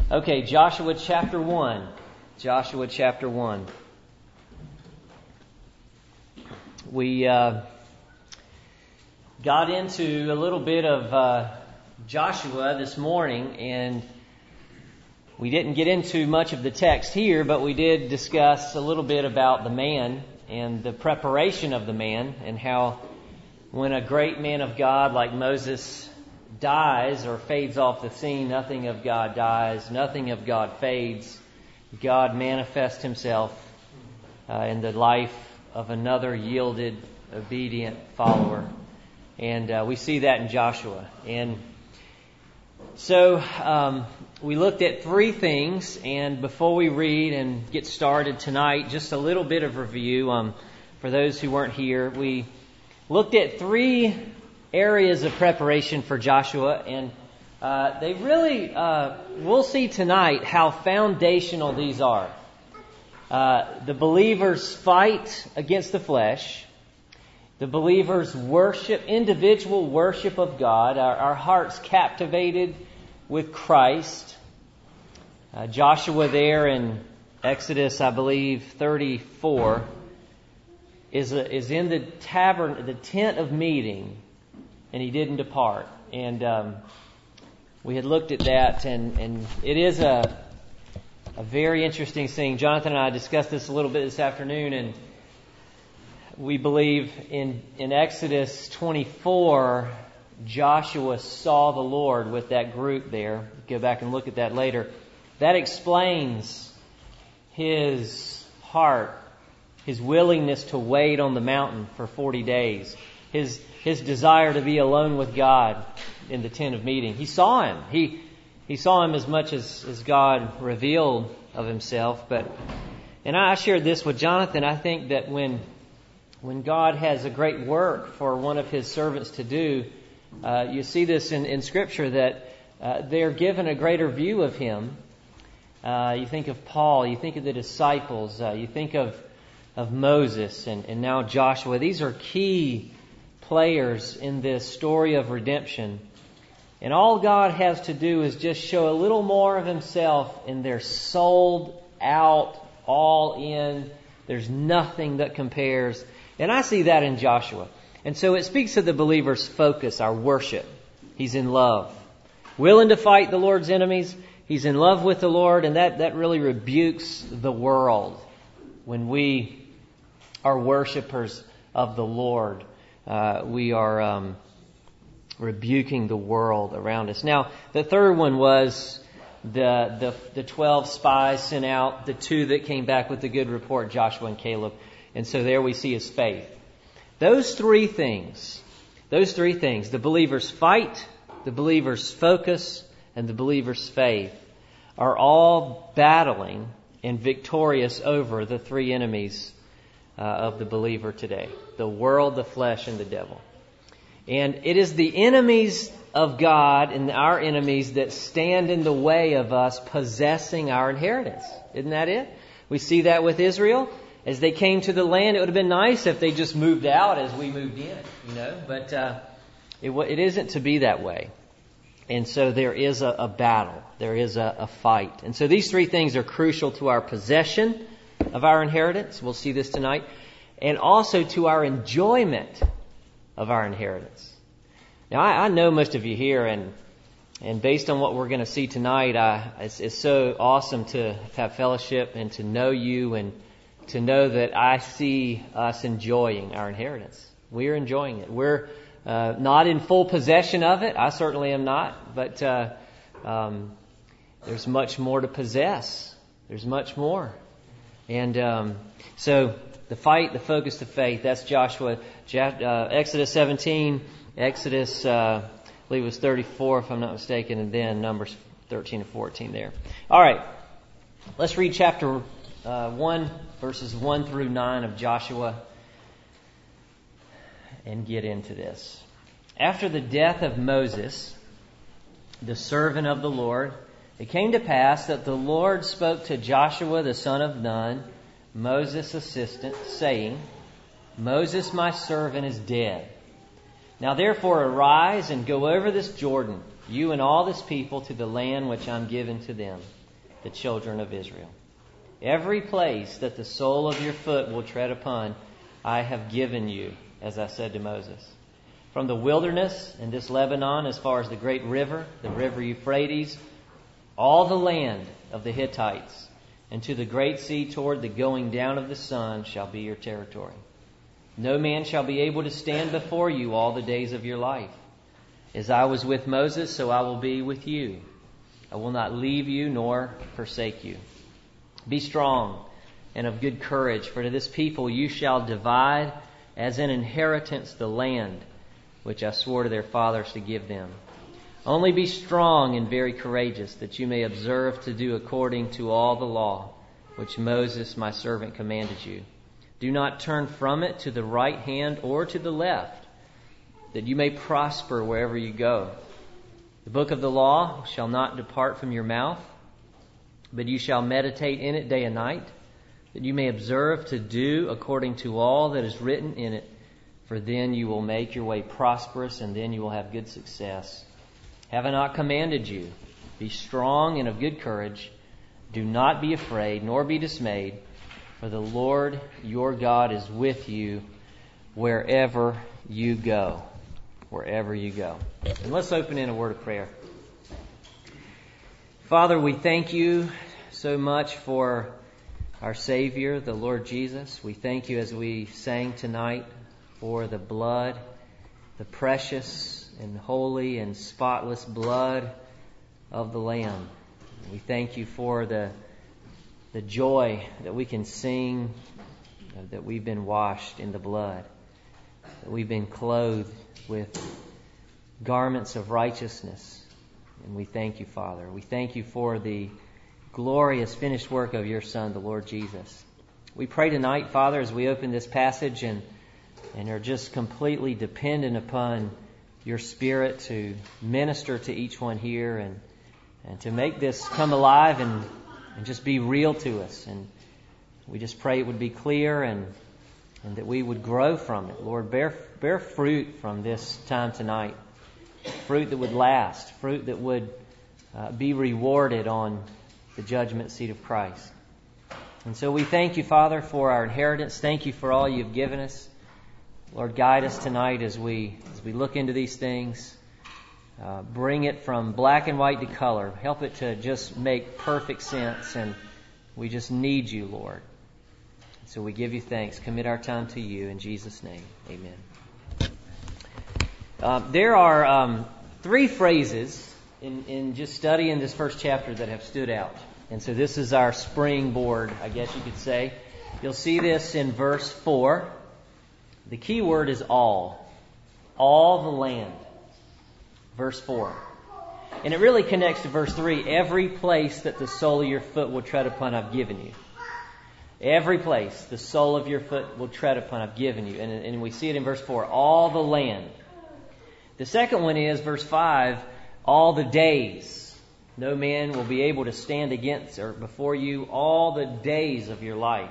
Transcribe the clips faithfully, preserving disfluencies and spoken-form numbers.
Okay, Joshua chapter one. Joshua chapter one. We uh, got into a little bit of uh, Joshua this morning, and we didn't get into much of the text here, but we did discuss a little bit about the man and the preparation of the man, and how when a great man of God like Moses dies or fades off the scene, nothing of God dies, nothing of God fades. God manifests himself uh, in the life of another yielded, obedient follower. And uh, we see that in Joshua. And so um, we looked at three things, and before we read and get started tonight, just a little bit of review. Um, for those who weren't here, we looked at three areas of preparation for Joshua, and uh, they really, uh, we'll see tonight how foundational these are. Uh, the believers fight against the flesh. The believers worship, individual worship of God, our, our hearts captivated with Christ. Uh, Joshua there in Exodus, I believe, thirty-four, is a, is in the tavern, the tent of meeting, and he didn't depart. And um, we had looked at that, and, and it is a a very interesting thing. Jonathan and I discussed this a little bit this afternoon, and we believe in, in Exodus twenty-four, Joshua saw the Lord with that group there. Go back and look at that later. That explains his heart, his willingness to wait on the mountain for forty days. His his desire to be alone with God in the tent of meeting. He saw him. He he saw him as much as, as God revealed of himself. But and I shared this with Jonathan. I think that when when God has a great work for one of his servants to do, uh, you see this in, in Scripture, that uh, they're given a greater view of him. Uh, you think of Paul, you think of the disciples, uh, you think of of Moses, and, and now Joshua. These are key players in this story of redemption. And all God has to do is just show a little more of himself, and they're sold out, all in. There's nothing that compares. And I see that in Joshua. And so it speaks to the believer's focus, our worship. He's in love. Willing to fight the Lord's enemies. He's in love with the Lord, and that, that really rebukes the world when we are worshipers of the Lord. Uh, we are um, rebuking the world around us. Now, the third one was the, the the twelve spies sent out, the two that came back with the good report, Joshua and Caleb. And so there we see his faith. Those three things, those three things, the believer's fight, the believer's focus, and the believer's faith, are all battling and victorious over the three enemies uh, of the believer today. The world, the flesh, and the devil. And it is the enemies of God and our enemies that stand in the way of us possessing our inheritance. Isn't that it? We see that with Israel. As they came to the land, it would have been nice if they just moved out as we moved in, you know. But uh, it, it isn't to be that way. And so there is a, a battle. There is a, a fight. And so these three things are crucial to our possession of our inheritance. We'll see this tonight. And also to our enjoyment of our inheritance. Now, I, I know most of you here, and and based on what we're going to see tonight, I, it's, it's so awesome to have fellowship and to know you, and to know that I see us enjoying our inheritance. We're enjoying it. We're uh, not in full possession of it. I certainly am not. But uh, um, there's much more to possess. There's much more. And um, so the fight, the focus, the faith, that's Joshua. Uh, Exodus seventeen, Exodus, uh, I believe it was thirty-four if I'm not mistaken, and then Numbers thirteen and fourteen there. All right, let's read chapter uh, one, verses one through nine of Joshua, and get into this. After the death of Moses, the servant of the Lord, it came to pass that the Lord spoke to Joshua the son of Nun, Moses' assistant, saying, Moses my servant is dead. Now therefore arise and go over this Jordan, you and all this people, to the land which I'm giving to them, the children of Israel. Every place that the sole of your foot will tread upon, I have given you, as I said to Moses. From the wilderness and this Lebanon, as far as the great river, the river Euphrates, all the land of the Hittites, and to the great sea toward the going down of the sun shall be your territory. No man shall be able to stand before you all the days of your life. As I was with Moses, so I will be with you. I will not leave you nor forsake you. Be strong and of good courage, for to this people you shall divide as an inheritance the land which I swore to their fathers to give them. Only be strong and very courageous, that you may observe to do according to all the law which Moses my servant commanded you. Do not turn from it to the right hand or to the left, that you may prosper wherever you go. The book of the law shall not depart from your mouth, but you shall meditate in it day and night, that you may observe to do according to all that is written in it. For then you will make your way prosperous, and then you will have good success. Have I not commanded you? Be strong and of good courage. Do not be afraid, nor be dismayed, for the Lord your God is with you wherever you go. Wherever you go. And let's open in a word of prayer. Father, we thank you so much for our Savior, the Lord Jesus. We thank you as we sang tonight for the blood, the precious and holy and spotless blood of the Lamb. We thank you for the the joy that we can sing, that we've been washed in the blood, that we've been clothed with garments of righteousness. And we thank you, Father. We thank you for the glorious finished work of your Son, the Lord Jesus. We pray tonight, Father, as we open this passage and and are just completely dependent upon your Spirit to minister to each one here and and to make this come alive and, and just be real to us. And we just pray it would be clear and and that we would grow from it. Lord, bear bear fruit from this time tonight. Fruit that would last. Fruit that would uh, be rewarded on the judgment seat of Christ. And so we thank you, Father, for our inheritance. Thank you for all you've given us. Lord, guide us tonight as we as we look into these things. Uh, bring it from black and white to color. Help it to just make perfect sense. And we just need you, Lord. So we give you thanks. Commit our time to you. In Jesus' name, amen. Uh, there are um, three phrases in, in just studying this first chapter that have stood out. And so this is our springboard, I guess you could say. You'll see this in verse four. The key word is all. All the land. Verse four. And it really connects to verse three. Every place that the sole of your foot will tread upon, I've given you. Every place the sole of your foot will tread upon, I've given you. And, and we see it in verse four. All the land. The second one is verse five. All the days. No man will be able to stand against or before you all the days of your life.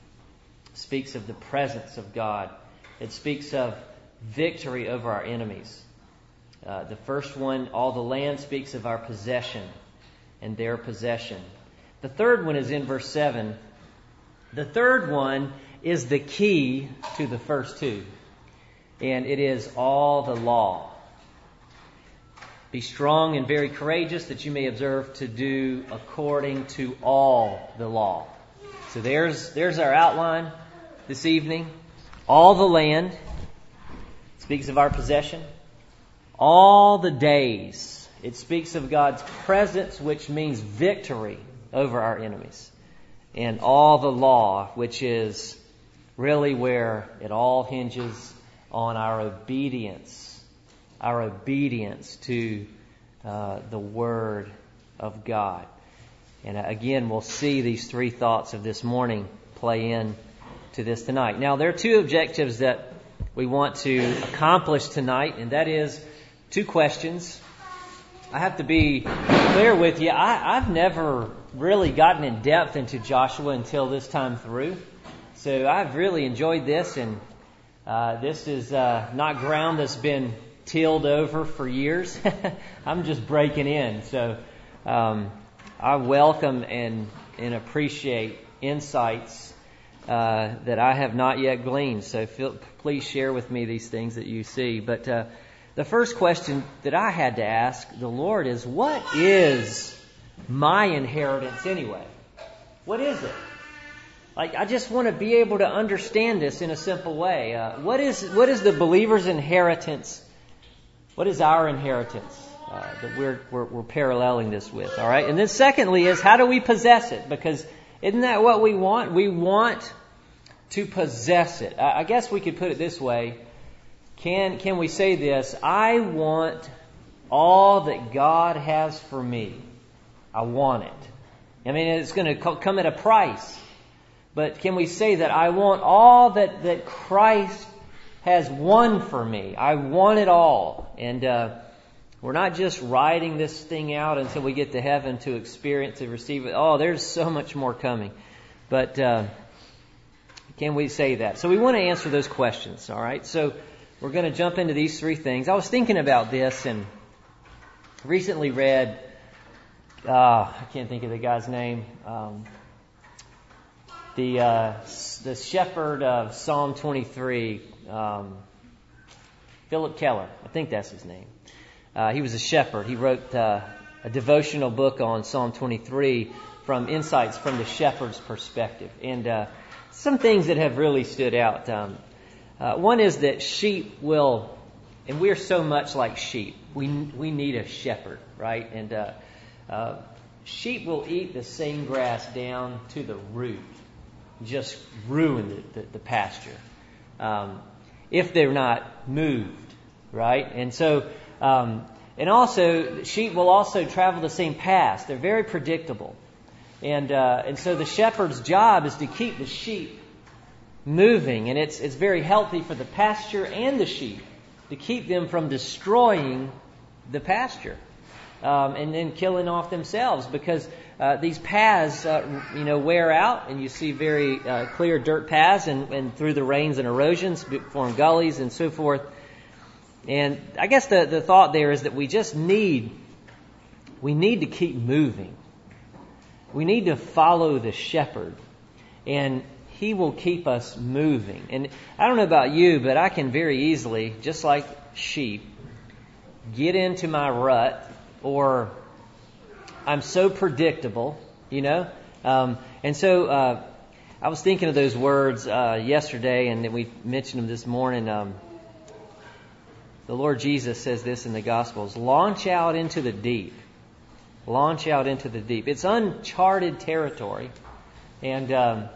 It speaks of the presence of God. It speaks of victory over our enemies. Uh, the first one, all the land, speaks of our possession and their possession. The third one is in verse seven. The third one is the key to the first two. And it is all the law. Be strong and very courageous, that you may observe to do according to all the law. So there's there's our outline this evening. All the land speaks of our possession. All the days, it speaks of God's presence, which means victory over our enemies. And all the law, which is really where it all hinges on our obedience. Our obedience to uh, the Word of God. And again, we'll see these three thoughts of this morning play in to this tonight. Now, there are two objectives that we want to accomplish tonight, and that is two questions. I have to be clear with you. I, I've never really gotten in depth into Joshua until this time through. So I've really enjoyed this, and uh, this is uh, not ground that's been tilled over for years. I'm just breaking in. So um, I welcome and, and appreciate insights uh, that I have not yet gleaned. So feel, please share with me these things that you see. But uh, the first question that I had to ask the Lord is, what is my inheritance anyway? What is it? Like, I just want to be able to understand this in a simple way. Uh, what is what is the believer's inheritance? What is our inheritance uh, that we're, we're we're paralleling this with? All right, and then secondly is, how do we possess it? Because isn't that what we want? We want to possess it. I, I guess we could put it this way: Can can we say this? I want all that God has for me. I want it. I mean, it's going to come at a price. But can we say that I want all that, that Christ has won for me? I want it all. And uh, we're not just riding this thing out until we get to heaven to experience, to receive it. Oh, there's so much more coming. But uh, can we say that? So we want to answer those questions, all right? So we're going to jump into these three things. I was thinking about this and recently read, uh, I can't think of the guy's name, um, The uh, the shepherd of Psalm twenty-three, um, Philip Keller, I think that's his name. Uh, he was a shepherd. He wrote uh, a devotional book on Psalm twenty-three from insights from the shepherd's perspective. And uh, some things that have really stood out. Um, uh, one is that sheep will, and we're so much like sheep. We we need a shepherd, right? And uh, uh, sheep will eat the same grass down to the root. Just ruin the, the, the pasture um, if they're not moved, right? And so, um, and also, sheep will also travel the same paths. They're very predictable, and uh, and so the shepherd's job is to keep the sheep moving, and it's it's very healthy for the pasture and the sheep to keep them from destroying the pasture um, and then killing off themselves, because Uh, these paths, uh, you know, wear out, and you see very uh, clear dirt paths, and, and through the rains and erosions form gullies and so forth. And I guess the, the thought there is that we just need, we need to keep moving. We need to follow the shepherd, and he will keep us moving. And I don't know about you, but I can very easily, just like sheep, get into my rut, or I'm so predictable, you know. Um, and so uh, I was thinking of those words uh, yesterday, and then we mentioned them this morning. Um, the Lord Jesus says this in the Gospels: launch out into the deep. Launch out into the deep. It's uncharted territory. And um,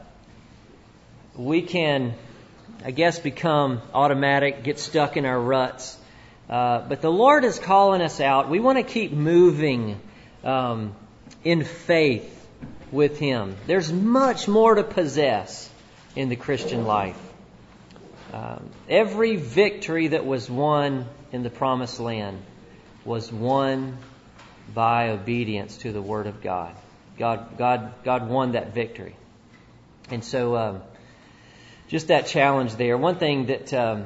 we can, I guess, become automatic, get stuck in our ruts. Uh, but the Lord is calling us out. We want to keep moving Um, in faith with Him. There's much more to possess in the Christian life. Um, every victory that was won in the Promised Land was won by obedience to the Word of God. God, God, God won that victory. And so, um, just that challenge there. One thing that um,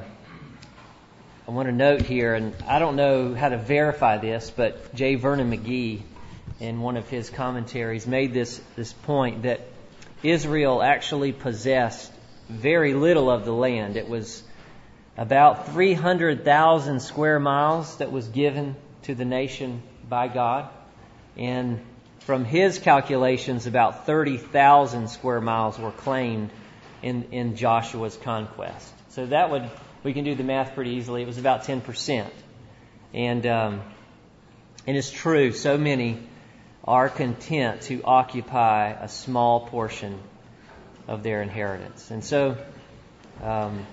I want to note here, and I don't know how to verify this, but J. Vernon McGee, in one of his commentaries, made this, this point that Israel actually possessed very little of the land. It was about three hundred thousand square miles that was given to the nation by God. And from his calculations, about thirty thousand square miles were claimed in, in Joshua's conquest. So that would, we can do the math pretty easily. It was about ten percent. And, um, and it's true, so many are content to occupy a small portion of their inheritance. And so um,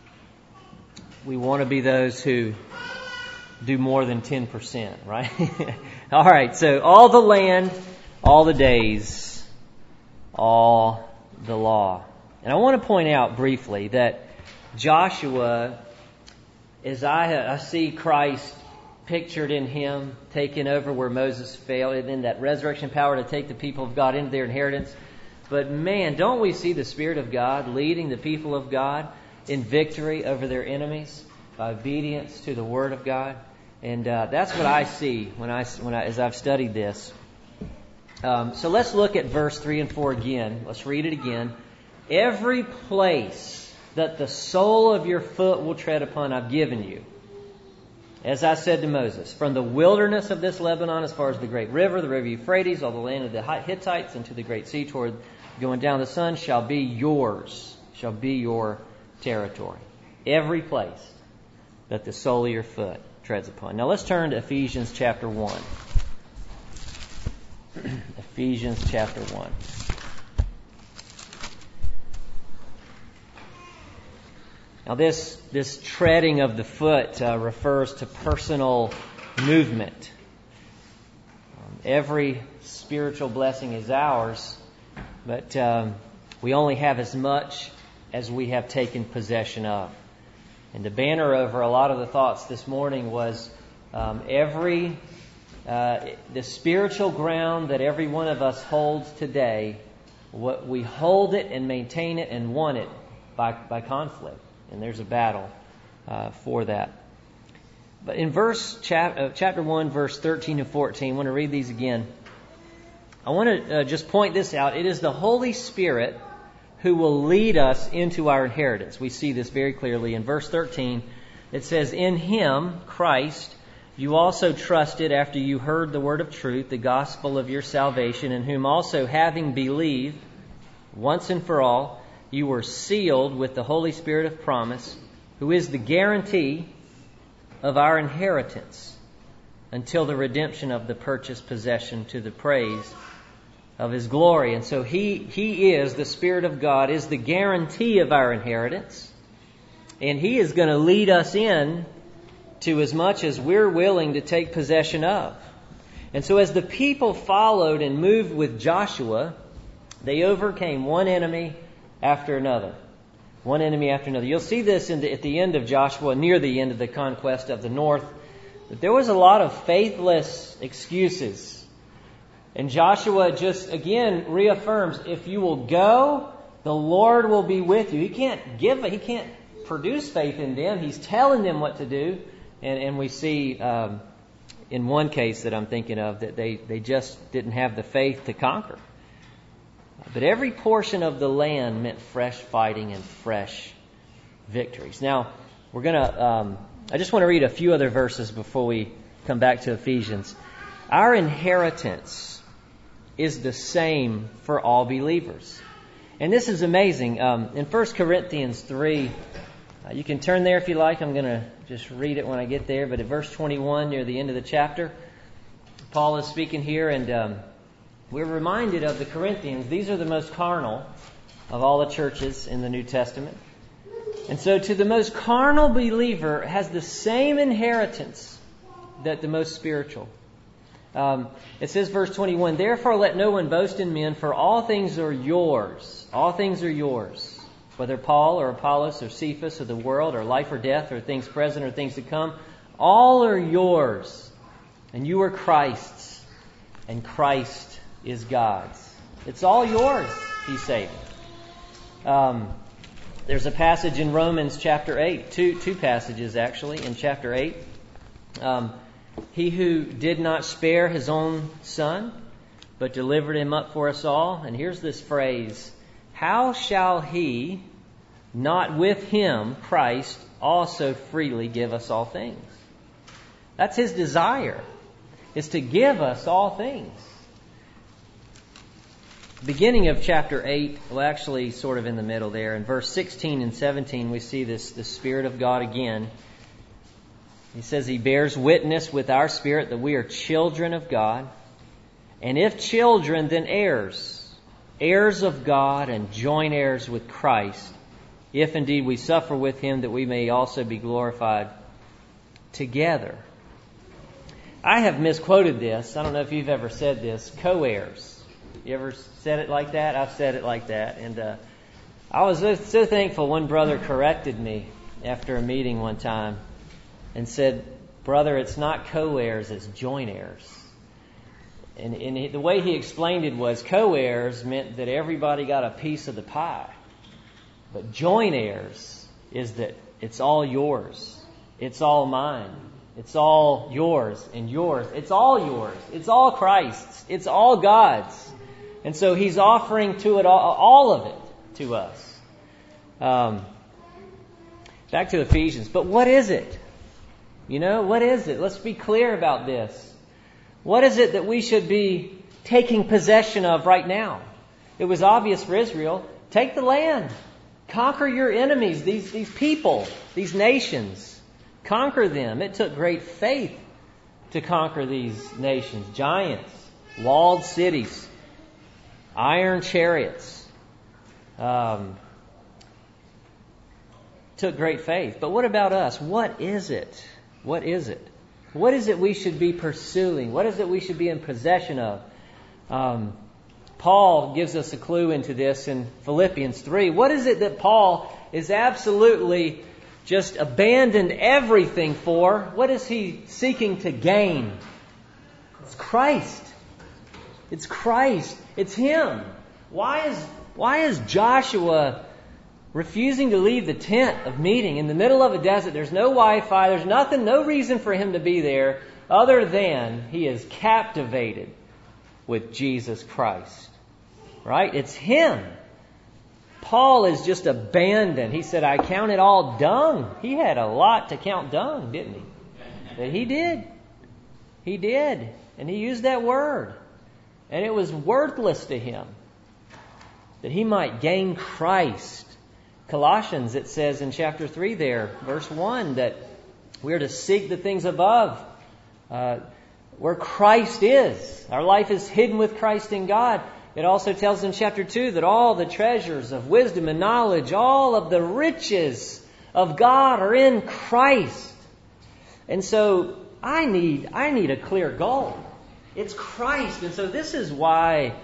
we want to be those who do more than ten percent, right? All right, so all the land, all the days, all the law. And I want to point out briefly that Joshua, as I, I see Christ pictured in him, taking over where Moses failed, and then that resurrection power to take the people of God into their inheritance. But man, don't we see the Spirit of God leading the people of God in victory over their enemies? by obedience to the Word of God. And uh, that's what I see when I, when I, as I've studied this. Um, so let's look at verse three and four again. Let's read it again. Every place that the sole of your foot will tread upon, I've given you. As I said to Moses, from the wilderness of this Lebanon, as far as the great river, the river Euphrates, all the land of the Hittites, and to the great sea toward going down the sun, shall be yours, shall be your territory. Every place that the sole of your foot treads upon. Now let's turn to Ephesians chapter one. Ephesians chapter one. Now this this treading of the foot uh, refers to personal movement. Um, every spiritual blessing is ours, but um, we only have as much as we have taken possession of. And the banner over a lot of the thoughts this morning was um, every uh, the spiritual ground that every one of us holds today. What we hold it and maintain it and want it by by conflict. And there's a battle uh, for that. But in verse chap- uh, chapter one, verse thirteen and fourteen, I want to read these again. I want to uh, just point this out. It is the Holy Spirit who will lead us into our inheritance. We see this very clearly in verse thirteen. It says, in Him, Christ, you also trusted after you heard the word of truth, the gospel of your salvation, in whom also having believed once and for all, you were sealed with the Holy Spirit of promise, who is the guarantee of our inheritance until the redemption of the purchased possession to the praise of His glory. And so He He is, the Spirit of God, is the guarantee of our inheritance. And He is going to lead us in to as much as we're willing to take possession of. And so as the people followed and moved with Joshua, they overcame one enemy after another. One enemy after another. You'll see this in the, at the end of Joshua, near the end of the conquest of the north, that there was a lot of faithless excuses. And Joshua just, again, reaffirms, if you will go, the Lord will be with you. He can't give, he can't produce faith in them. He's telling them what to do. And, and we see um, in one case that I'm thinking of that they, they just didn't have the faith to conquer. But every portion of the land meant fresh fighting and fresh victories. Now, we're going to, um, I just want to read a few other verses before we come back to Ephesians. Our inheritance is the same for all believers. And this is amazing. Um, in First Corinthians three, uh, you can turn there if you like. I'm going to just read it when I get there. But at verse twenty-one, near the end of the chapter, Paul is speaking here, and um, we're reminded of the Corinthians. These are the most carnal of all the churches in the New Testament. And so to the most carnal believer has the same inheritance that the most spiritual. Um, it says, verse twenty-one, therefore let no one boast in men, for all things are yours. All things are yours. Whether Paul or Apollos or Cephas or the world or life or death or things present or things to come, all are yours. And you are Christ's, and Christ is God's. It's all yours, He's saying. Um, there's a passage in Romans chapter eight, two, two passages actually in chapter eight. Um, he who did not spare His own Son, but delivered Him up for us all. And here's this phrase, how shall He not with Him, Christ, also freely give us all things? That's His desire, is to give us all things. Beginning of chapter eight, well actually sort of in the middle there, in verse sixteen and seventeen we see this, the Spirit of God again. He says He bears witness with our spirit that we are children of God. And if children, then heirs, heirs of God and joint heirs with Christ, if indeed we suffer with Him, that we may also be glorified together. I have misquoted this. I don't know if you've ever said this. Co-heirs. You ever said it like that? I've said it like that. And uh, I was so, so thankful one brother corrected me after a meeting one time and said, brother, it's not co-heirs, it's joint heirs. And, and he, the way he explained it was co-heirs meant that everybody got a piece of the pie. But joint heirs is that it's all yours. It's all mine. It's all yours and yours. It's all yours. It's all Christ's. It's all God's. And so He's offering to it all, all of it to us. Um, back to Ephesians. But what is it? You know, what is it? Let's be clear about this. What is it that we should be taking possession of right now? It was obvious for Israel. Take the land. Conquer your enemies, these, these people, these nations. Conquer them. It took great faith to conquer these nations. Giants, walled cities, iron chariots. Um, took great faith. But what about us? What is it? What is it? What is it we should be pursuing? What is it we should be in possession of? Um, Paul gives us a clue into this in Philippians three. What is it that Paul is absolutely just abandoned everything for? What is he seeking to gain? It's Christ. It's Christ. It's Him. Why is, why is Joshua refusing to leave the tent of meeting in the middle of a desert? There's no Wi-Fi. There's nothing, no reason for him to be there other than he is captivated with Jesus Christ. Right? It's Him. Paul is just abandoned. He said, I count it all dung. He had a lot to count dung, didn't he? But he did. He did. And he used that word. And it was worthless to him that he might gain Christ. Colossians, it says in chapter three there, verse one, that we are to seek the things above, uh, where Christ is. Our life is hidden with Christ in God. It also tells in chapter two that all the treasures of wisdom and knowledge, all of the riches of God are in Christ. And so I need, I need a clear goal. It's Christ. And so this is why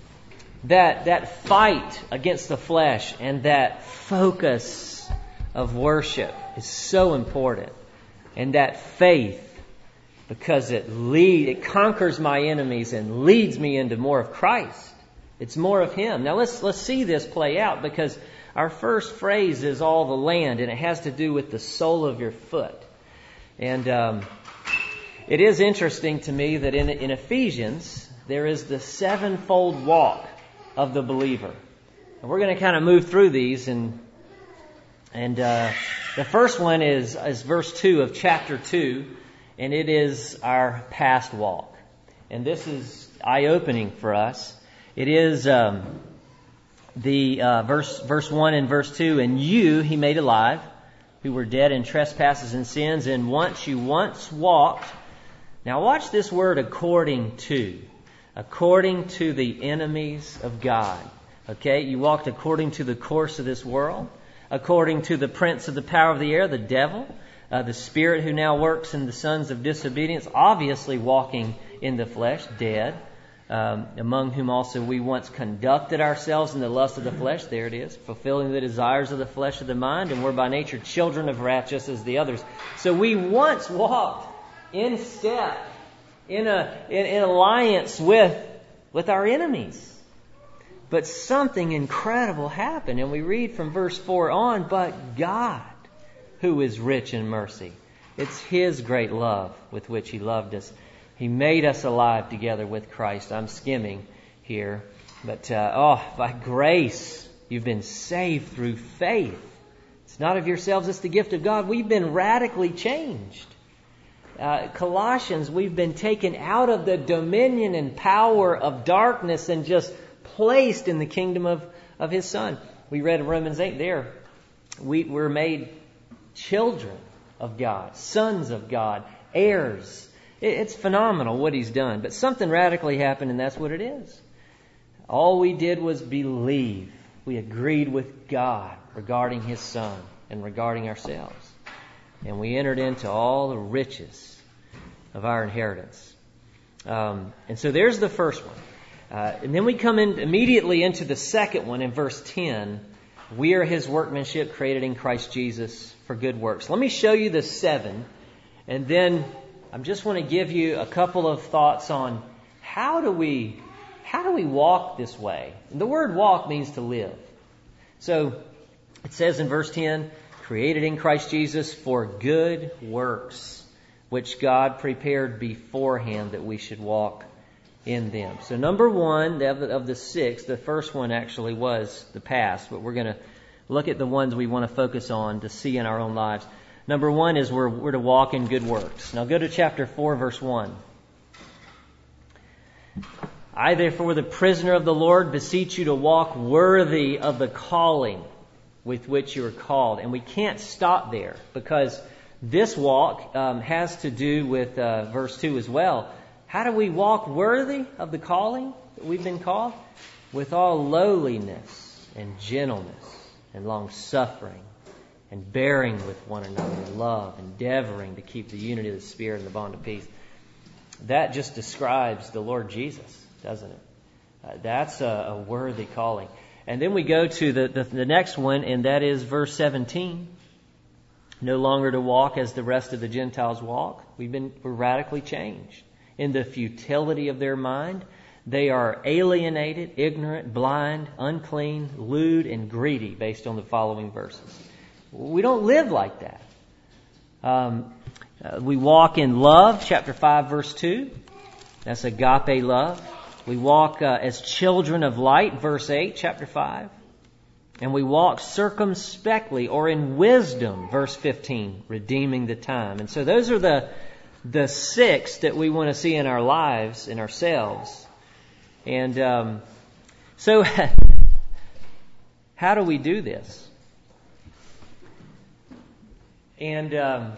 that, that fight against the flesh and that focus of worship is so important. And that faith, because it lead, it conquers my enemies and leads me into more of Christ. It's more of Him. Now let's let's see this play out, because our first phrase is all the land, and it has to do with the sole of your foot. And um, it is interesting to me that in, in Ephesians there is the sevenfold walk of the believer, and we're going to kind of move through these. And and uh, the first one is is verse two of chapter two, and it is our past walk. And this is eye-opening for us. It is um, the uh, verse verse one and verse two. And you He made alive, who were dead in trespasses and sins, and once you once walked. Now watch this word, according to. According to the enemies of God. Okay, you walked according to the course of this world, according to the prince of the power of the air, the devil, uh, the spirit who now works in the sons of disobedience, obviously walking in the flesh, dead. Um, among whom also we once conducted ourselves in the lust of the flesh. There it is. Fulfilling the desires of the flesh of the mind. And we're by nature children of wrath, just as the others. So we once walked in step, in a in, in alliance with with our enemies. But something incredible happened. And we read from verse four on, but God, who is rich in mercy. It's His great love with which He loved us. He made us alive together with Christ. I'm skimming here. But, uh, oh, by grace, you've been saved through faith. It's not of yourselves, it's the gift of God. We've been radically changed. Uh, Colossians, we've been taken out of the dominion and power of darkness and just placed in the kingdom of, of His Son. We read in Romans eight there, we were made children of God, sons of God, heirs. It's phenomenal what He's done. But something radically happened, and that's what it is. All we did was believe. We agreed with God regarding His Son and regarding ourselves. And we entered into all the riches of our inheritance. Um, and so there's the first one. Uh, and then we come in immediately into the second one in verse ten. We are His workmanship created in Christ Jesus for good works. Let me show you the seven, and then I just want to give you a couple of thoughts on how do we how do we walk this way? And the word walk means to live. So it says in verse ten, created in Christ Jesus for good works, which God prepared beforehand that we should walk in them. So number one of the, of the six, the first one actually was the past, but we're going to look at the ones we want to focus on to see in our own lives. Number one is we're, we're to walk in good works. Now go to chapter four, verse one. I, therefore, the prisoner of the Lord, beseech you to walk worthy of the calling with which you are called. And we can't stop there, because this walk um, has to do with uh, verse two as well. How do we walk worthy of the calling that we've been called? With all lowliness and gentleness and long-suffering and bearing with one another in love, endeavoring to keep the unity of the Spirit and the bond of peace. That just describes the Lord Jesus, doesn't it? Uh, that's a, a worthy calling. And then we go to the, the, the next one, and that is verse seventeen. No longer to walk as the rest of the Gentiles walk. We've been we're radically changed. In the futility of their mind, they are alienated, ignorant, blind, unclean, lewd, and greedy, based on the following verses. We don't live like that. Um, uh, we walk in love, chapter five, verse two. That's agape love. We walk uh, as children of light, verse eight, chapter five. And we walk circumspectly, or in wisdom, verse fifteen, redeeming the time. And so those are the the six that we want to see in our lives, in ourselves. And um, so how do we do this? And um,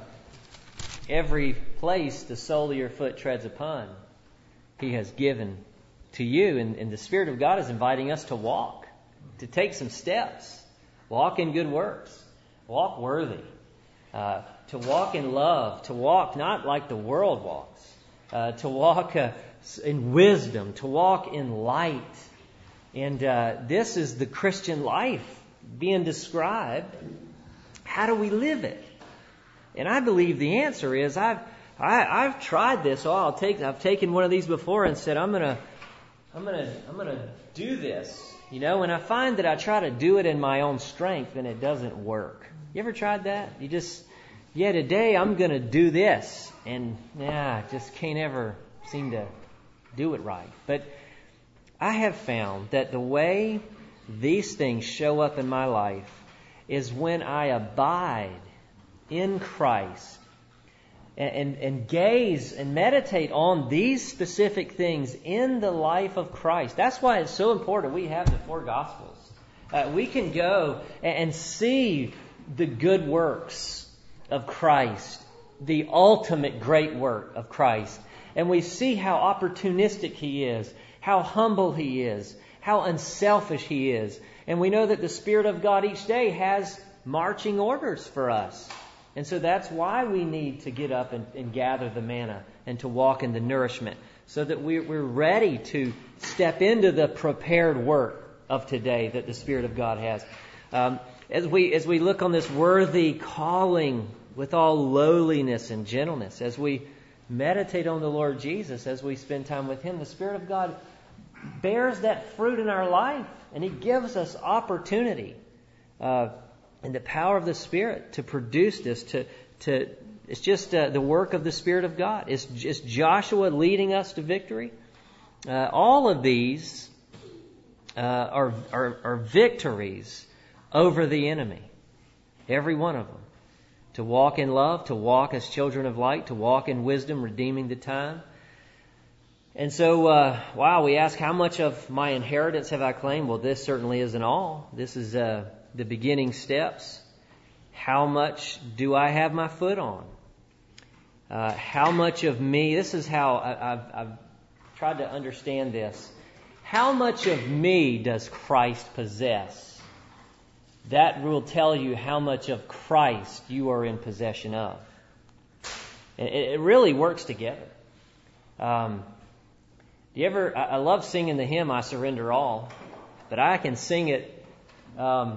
every place the sole of your foot treads upon, He has given to you. And, and the Spirit of God is inviting us to walk, to take some steps. Walk in good works. Walk worthy. Uh, to walk in love. To walk not like the world walks. Uh, to walk uh, in wisdom. To walk in light. And uh, this is the Christian life being described. How do we live it? And I believe the answer is I've I, I've tried this. Oh, I'll take I've taken one of these before and said I'm gonna I'm gonna I'm gonna do this. You know, and I find that I try to do it in my own strength and it doesn't work. You ever tried that? You just yeah, today I'm gonna do this, and yeah, I just can't ever seem to do it right. But I have found that the way these things show up in my life is when I abide in Christ and, and, and gaze and meditate on these specific things in the life of Christ. That's why it's so important we have the four Gospels. Uh, we can go and, and see the good works of Christ, the ultimate great work of Christ. And we see how opportunistic He is, how humble He is, how unselfish He is. And we know that the Spirit of God each day has marching orders for us. And so that's why we need to get up and, and gather the manna and to walk in the nourishment, so that we're, we're ready to step into the prepared work of today that the Spirit of God has. Um, as we as we look on this worthy calling with all lowliness and gentleness, as we meditate on the Lord Jesus, as we spend time with Him, the Spirit of God bears that fruit in our life, and He gives us opportunity. Uh, And the power of the Spirit to produce this, to to it's just uh, the work of the Spirit of God. It's just Joshua leading us to victory. Uh, all of these uh, are, are are victories over the enemy. Every one of them. To walk in love, to walk as children of light, to walk in wisdom, redeeming the time. And so, uh, wow, we ask, how much of my inheritance have I claimed? Well, this certainly isn't all. This is uh, the beginning steps. How much do I have my foot on? Uh, how much of me, this is how I, I've, I've tried to understand this. How much of me does Christ possess? That will tell you how much of Christ you are in possession of. It, it really works together. Um, do you ever? I, I love singing the hymn "I Surrender All," but I can sing it um,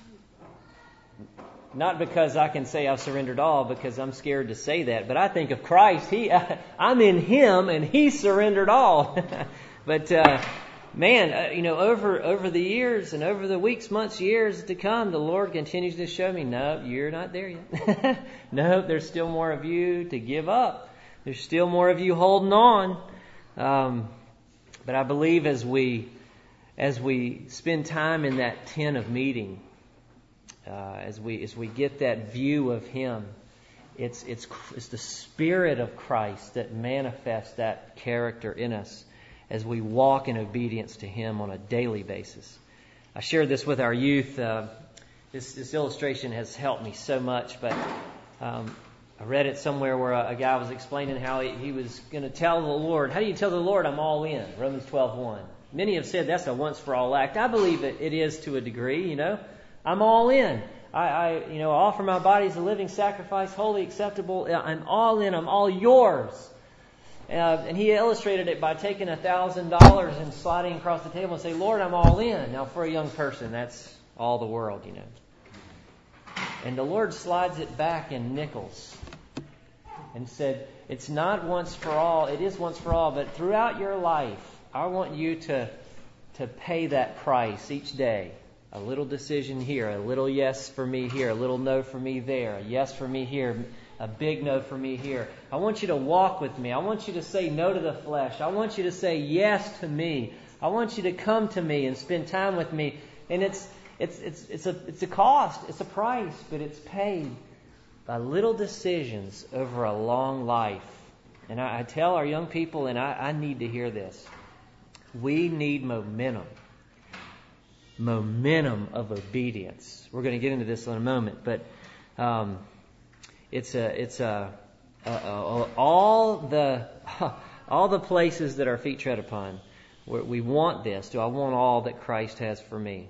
not because I can say I've surrendered all, because I'm scared to say that. But I think of Christ. He, I, I'm in Him, and He surrendered all. But uh, man, uh, you know, over over the years and over the weeks, months, years to come, the Lord continues to show me, no, you're not there yet. No, there's still more of you to give up. There's still more of you holding on. Um, but I believe as we as we spend time in that tent of meeting, uh, as we as we get that view of Him, it's it's it's the Spirit of Christ that manifests that character in us as we walk in obedience to Him on a daily basis. I shared this with our youth. Uh, this, this illustration has helped me so much, but um, I read it somewhere where a, a guy was explaining how he, he was going to tell the Lord, how do you tell the Lord I'm all in? Romans twelve one. Many have said that's a once-for-all act. I believe it, it is to a degree, you know. I'm all in. I, I, you know, offer my body as a living sacrifice, wholly acceptable. I'm all in. I'm all yours. Uh, and he illustrated it by taking a thousand dollars and sliding across the table and say, Lord, I'm all in. Now, for a young person, that's all the world, you know. And the Lord slides it back in nickels and said, it's not once for all. It is once for all. But throughout your life, I want you to, to pay that price each day. A little decision here, a little yes for me here, a little no for me there, a yes for me here, a big no for me here. I want you to walk with me. I want you to say no to the flesh. I want you to say yes to me. I want you to come to me and spend time with me. And it's it's it's it's a it's a cost, it's a price, but it's paid by little decisions over a long life. And I, I tell our young people, and I, I need to hear this. We need momentum. Momentum of obedience. We're going to get into this in a moment, but um, it's a it's a, a, a all the all the places that our feet tread upon. Where we want this. Do I want all that Christ has for me?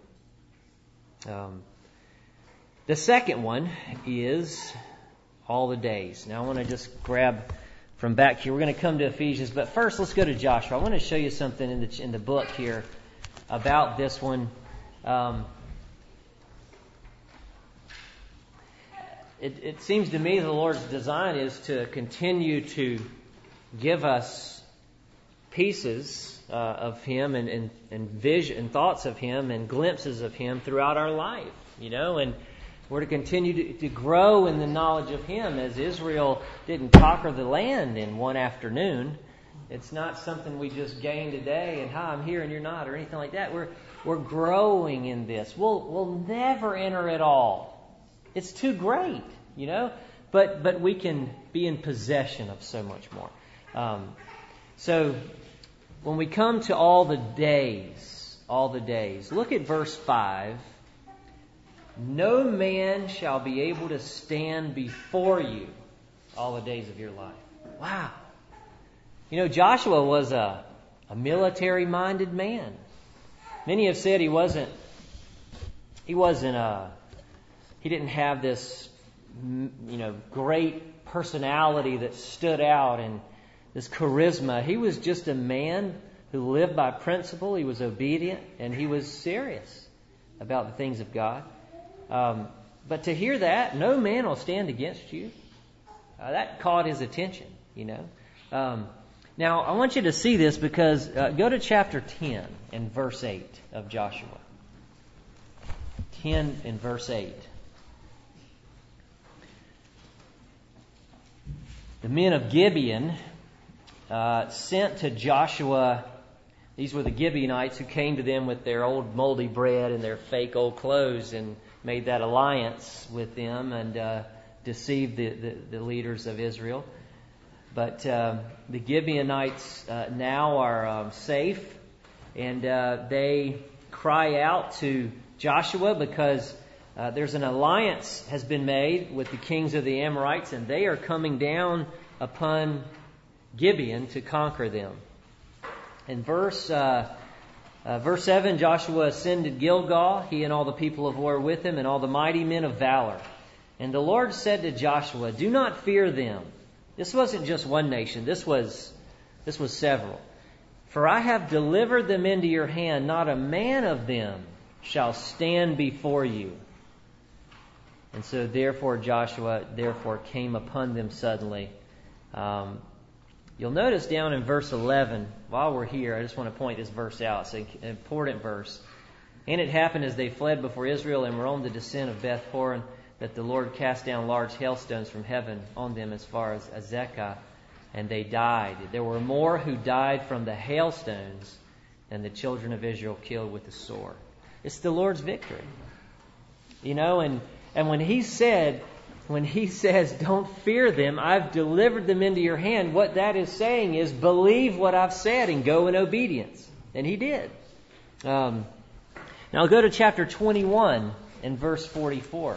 Um, the second one is all the days. Now I want to just grab from back here. We're going to come to Ephesians, but first let's go to Joshua. I want to show you something in the in the book here about this one. Um, it, it seems to me the Lord's design is to continue to give us pieces uh, of Him and, and, and vision and thoughts of Him and glimpses of Him throughout our life, you know, and we're to continue to, to grow in the knowledge of Him, as Israel didn't conquer the land in one afternoon. It's not something we just gain today and, hi, I'm here and you're not, or anything like that. We're we're growing in this. We'll we'll never enter it all. It's too great, you know. But but we can be in possession of so much more. Um, so when we come to all the days, all the days, look at verse five. No man shall be able to stand before you all the days of your life. Wow. You know, Joshua was a, a military-minded man. Many have said he wasn't, he wasn't a, he didn't have this, you know, great personality that stood out and this charisma. He was just a man who lived by principle. He was obedient and he was serious about the things of God. Um, but to hear that, no man will stand against you, uh, that caught his attention, you know. Um, Now, I want you to see this because uh, go to chapter ten and verse eight of Joshua. ten and verse eight. The men of Gibeon uh, sent to Joshua, these were the Gibeonites who came to them with their old moldy bread and their fake old clothes and made that alliance with them and uh, deceived the, the, the leaders of Israel. But uh, the Gibeonites uh, now are um, safe, and uh, they cry out to Joshua because uh, there's an alliance has been made with the kings of the Amorites, and they are coming down upon Gibeon to conquer them. In verse uh, uh, verse seven, Joshua ascended Gilgal, he and all the people of war with him, and all the mighty men of valor. And the Lord said to Joshua, "Do not fear them." This wasn't just one nation. This was, this was several. "For I have delivered them into your hand. Not a man of them shall stand before you." And so therefore Joshua therefore came upon them suddenly. Um, You'll notice down in verse eleven, while we're here, I just want to point this verse out. It's an important verse. And it happened as they fled before Israel and were on the descent of Beth Horon, that the Lord cast down large hailstones from heaven on them as far as Azekah, and they died. There were more who died from the hailstones than the children of Israel killed with the sword. It's the Lord's victory. You know, and, and when he said, when he says, don't fear them, I've delivered them into your hand, what that is saying is believe what I've said and go in obedience. And he did. Um, now I'll go to chapter twenty-one and verse forty-four.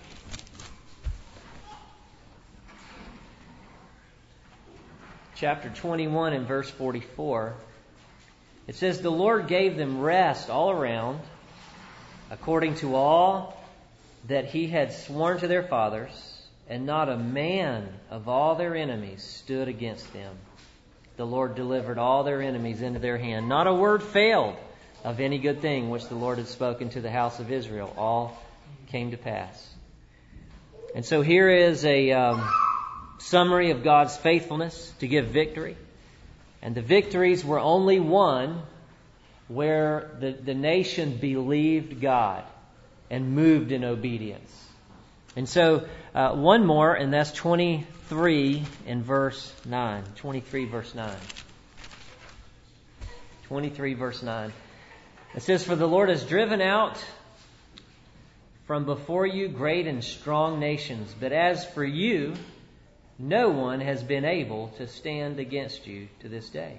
Chapter twenty-one and verse forty-four. It says, the Lord gave them rest all around, according to all that he had sworn to their fathers, and not a man of all their enemies stood against them. The Lord delivered all their enemies into their hand. Not a word failed of any good thing which the Lord had spoken to the house of Israel. All came to pass. And so here is a um, summary of God's faithfulness to give victory. And the victories were only won where the, the nation believed God and moved in obedience. And so uh, one more, and that's twenty-three in verse nine. twenty-three verse nine. twenty-three verse nine. It says, for the Lord has driven out from before you great and strong nations, but as for you, no one has been able to stand against you to this day.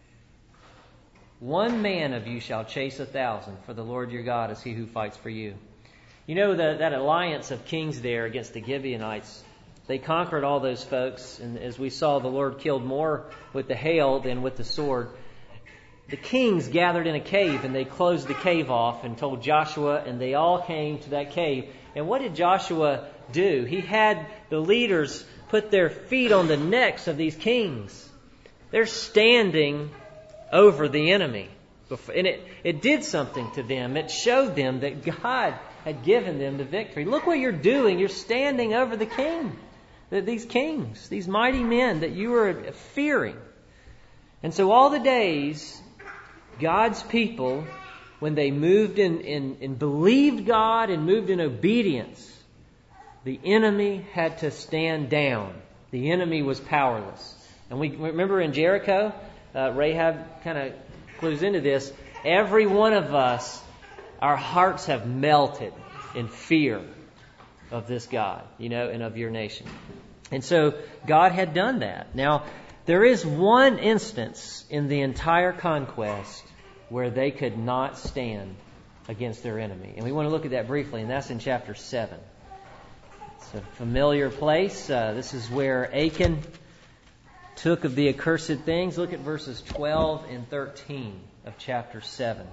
One man of you shall chase a thousand, for the Lord your God is he who fights for you. You know, the, that alliance of kings there against the Gibeonites, they conquered all those folks, and as we saw, the Lord killed more with the hail than with the sword. The kings gathered in a cave, and they closed the cave off and told Joshua, and they all came to that cave. And what did Joshua do? He had the leaders put their feet on the necks of these kings. They're standing over the enemy. And it, it did something to them. It showed them that God had given them the victory. Look what you're doing. You're standing over the king. These kings, these mighty men that you were fearing. And so all the days, God's people, when they moved in, in, in believed God and moved in obedience, the enemy had to stand down. The enemy was powerless. And we remember in Jericho, uh, Rahab kind of clues into this. Every one of us, our hearts have melted in fear of this God, you know, and of your nation. And so God had done that. Now, there is one instance in the entire conquest where they could not stand against their enemy. And we want to look at that briefly, and that's in chapter seven. It's a familiar place. Uh, this is where Achan took of the accursed things. Look at verses twelve and thirteen of chapter seven.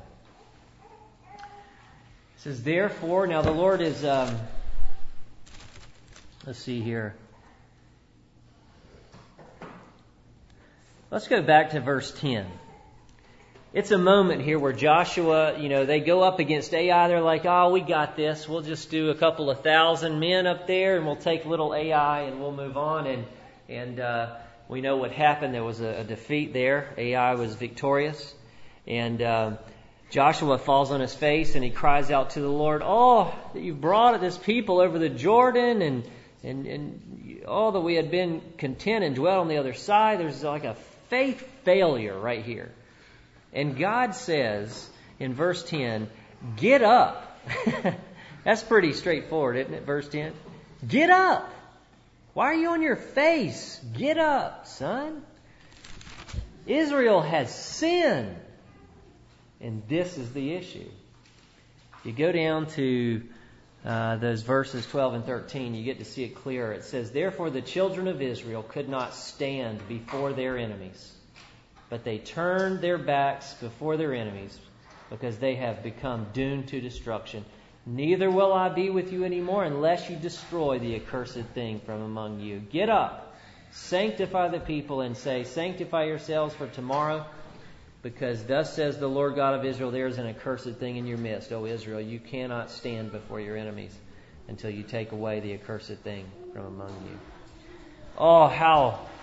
It says, therefore, now the Lord is, um, let's see here. Let's go back to verse ten. It's a moment here where Joshua, you know, they go up against Ai. They're like, oh, we got this. We'll just do a couple of thousand men up there, and we'll take little Ai, and we'll move on. And and uh, we know what happened. There was a, a defeat there. Ai was victorious. And uh, Joshua falls on his face, and he cries out to the Lord, oh, that you've brought this people over the Jordan, and, and, and all that we had been content and dwelt on the other side. There's like a faith failure right here. And God says in verse ten, get up. That's pretty straightforward, isn't it? Verse ten. Get up. Why are you on your face? Get up, son. Israel has sinned. And this is the issue. You go down to uh, those verses twelve and thirteen, you get to see it clearer. It says, therefore the children of Israel could not stand before their enemies, but they turned their backs before their enemies, because they have become doomed to destruction. Neither will I be with you anymore unless you destroy the accursed thing from among you. Get up, sanctify the people, and say, sanctify yourselves for tomorrow, because thus says the Lord God of Israel, there is an accursed thing in your midst, O Israel. You cannot stand before your enemies until you take away the accursed thing from among you. Oh, how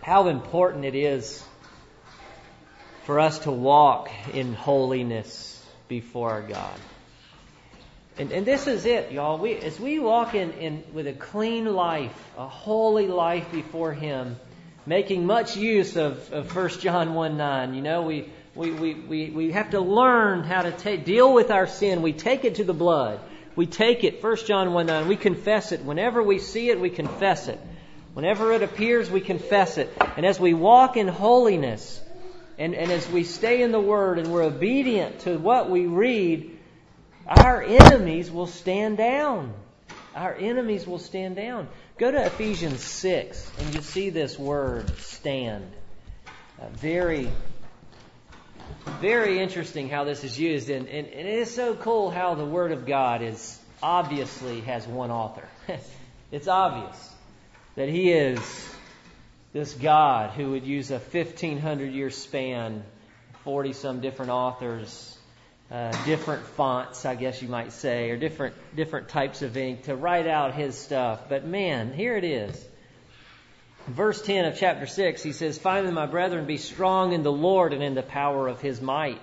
how important it is for us to walk in holiness before our God. And, and this is it, y'all. We, as we walk in, in with a clean life, a holy life before Him, making much use of, of First John one nine, you know, we, we, we, we, we have to learn how to take, deal with our sin. We take it to the blood. We take it, First John one nine, we confess it. Whenever we see it, we confess it. Whenever it appears, we confess it. And as we walk in holiness, and, and as we stay in the Word and we're obedient to what we read, our enemies will stand down. Our enemies will stand down. Go to Ephesians six and you see this word, stand. Uh, very, very interesting how this is used. And, and, and it is so cool how the Word of God is obviously has one author. It's obvious that He is this God who would use a fifteen hundred year span, forty some different authors, Uh, different fonts, I guess you might say, or different different types of ink to write out His stuff. But man, here it is. Verse ten of chapter six, he says, "Finally, my brethren, be strong in the Lord and in the power of His might."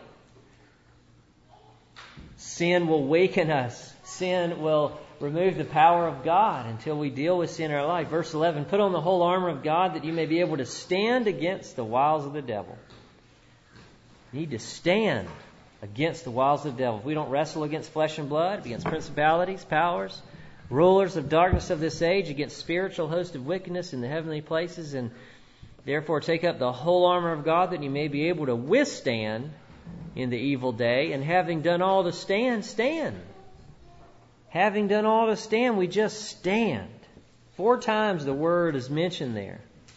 Sin will weaken us. Sin will remove the power of God until we deal with sin in our life. Verse eleven, "Put on the whole armor of God that you may be able to stand against the wiles of the devil." You need to stand against the wiles of the devil. If we don't wrestle against flesh and blood, against principalities, powers, rulers of darkness of this age, against spiritual hosts of wickedness in the heavenly places, and therefore take up the whole armor of God that you may be able to withstand in the evil day, and having done all to stand, stand. Having done all to stand, we just stand. Four times the word is mentioned there.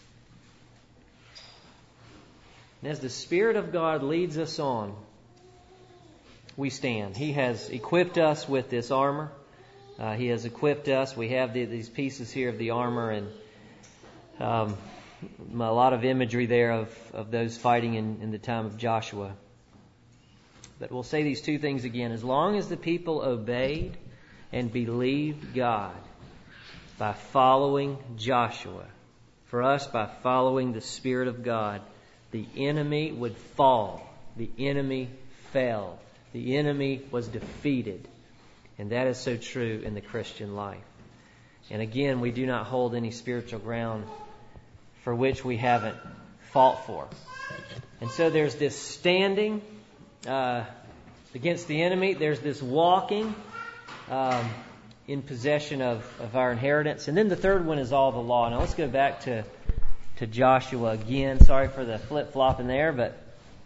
And as the Spirit of God leads us on, we stand. He has equipped us with this armor. Uh, he has equipped us. We have the, these pieces here of the armor, and um, a lot of imagery there of, of those fighting in, in the time of Joshua. But we'll say these two things again. As long as the people obeyed and believed God by following Joshua, for us by following the Spirit of God, the enemy would fall. The enemy fell. The enemy was defeated. And that is so true in the Christian life. And again, we do not hold any spiritual ground for which we haven't fought for. And so there's this standing uh, against the enemy. There's this walking um, in possession of, of our inheritance. And then the third one is all the law. Now let's go back to, to Joshua again. Sorry for the flip-flopping there, but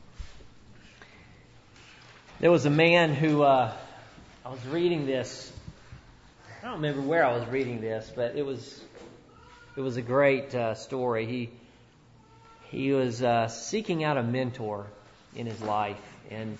there was a man who, uh, I was reading this, I don't remember where I was reading this, but it was it was a great uh, story. He he was uh, seeking out a mentor in his life, and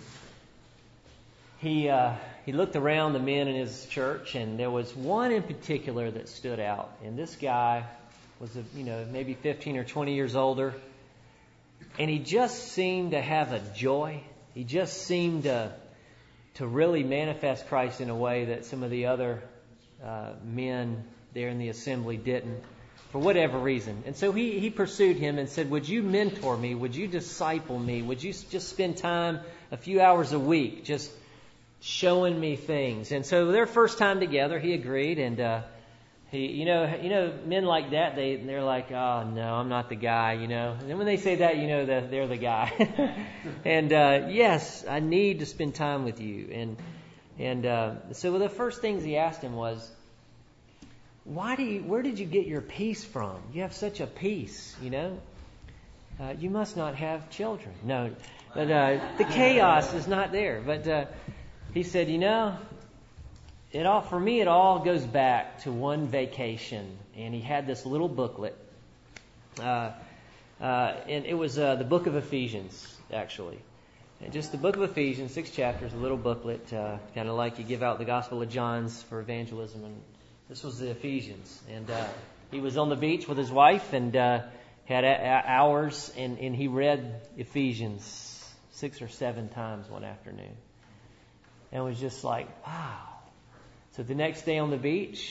he uh, he looked around the men in his church, and there was one in particular that stood out. And this guy was, a, you know, maybe fifteen or twenty years older, and he just seemed to have a joy. He just seemed to, to really manifest Christ in a way that some of the other uh, men there in the assembly didn't, for whatever reason. And so he, he pursued him and said, "Would you mentor me? Would you disciple me? Would you just spend time, a few hours a week, just showing me things?" And so their first time together, he agreed. And uh, he, you know, you know, men like that, they they're like, "Oh no, I'm not the guy," you know. And then when they say that, you know that they're the guy. And uh, yes, I need to spend time with you. And and uh, so the first things he asked him was, "Why do you? Where did you get your peace from? You have such a peace, you know. Uh, you must not have children." No, but uh, the chaos is not there. But uh, he said, "You know, it all for me. It all goes back to one vacation." And he had this little booklet, uh, uh, and it was uh, the book of Ephesians, actually. And just the book of Ephesians, six chapters, a little booklet, uh, kind of like you give out the Gospel of John's for evangelism. And this was the Ephesians. And uh, he was on the beach with his wife and uh, had a- a- hours, and, and he read Ephesians six or seven times one afternoon. And was just like, wow. So the next day on the beach,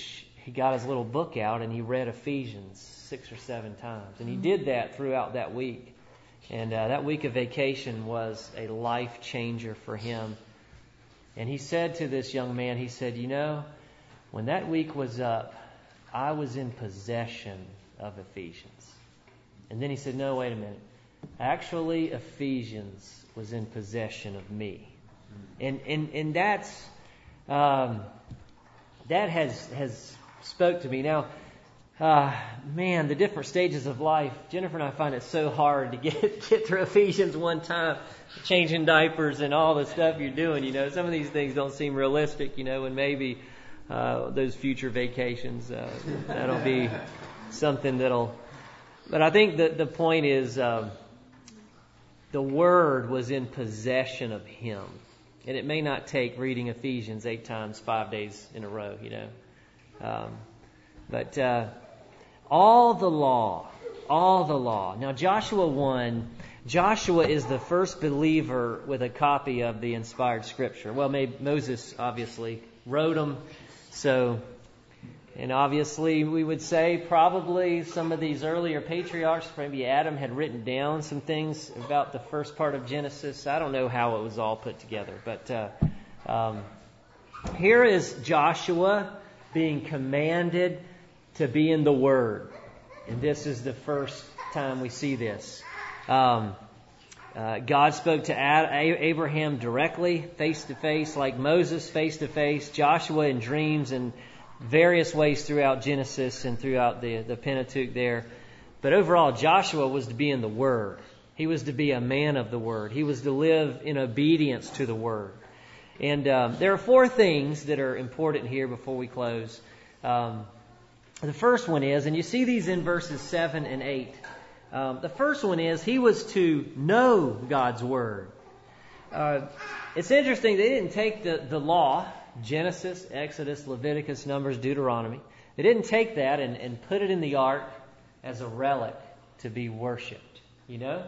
he got his little book out and he read Ephesians six or seven times. And he did that throughout that week. And uh, that week of vacation was a life changer for him. And he said to this young man, he said, you know, when that week was up, I was in possession of Ephesians. And then he said, no, wait a minute. Actually, Ephesians was in possession of me. And and, and that's um, that has has spoke to me. Now, uh, man, the different stages of life. Jennifer and I find it so hard to get get through Ephesians one time, changing diapers and all the stuff you're doing. You know, some of these things don't seem realistic. You know, and maybe uh, those future vacations uh, that'll be something that'll. But I think that the point is um, the Word was in possession of him. And it may not take reading Ephesians eight times, five days in a row, you know. Um, but uh, all the law, all the law. Now, Joshua one, Joshua is the first believer with a copy of the inspired Scripture. Well, maybe Moses obviously wrote them, so... And obviously, we would say probably some of these earlier patriarchs, maybe Adam had written down some things about the first part of Genesis. I don't know how it was all put together. But uh, um, here is Joshua being commanded to be in the Word. And this is the first time we see this. Um, uh, God spoke to Ad- Abraham directly, face to face, like Moses, face to face, Joshua in dreams, and various ways throughout Genesis and throughout the, the Pentateuch there. But overall, Joshua was to be in the Word. He was to be a man of the Word. He was to live in obedience to the Word. And um, there are four things that are important here before we close. Um, the first one is, and you see these in verses seven and eight. Um, the first one is, he was to know God's Word. Uh, it's interesting, they didn't take the, the law, Genesis, Exodus, Leviticus, Numbers, Deuteronomy. They didn't take that and, and put it in the ark as a relic to be worshipped. You know?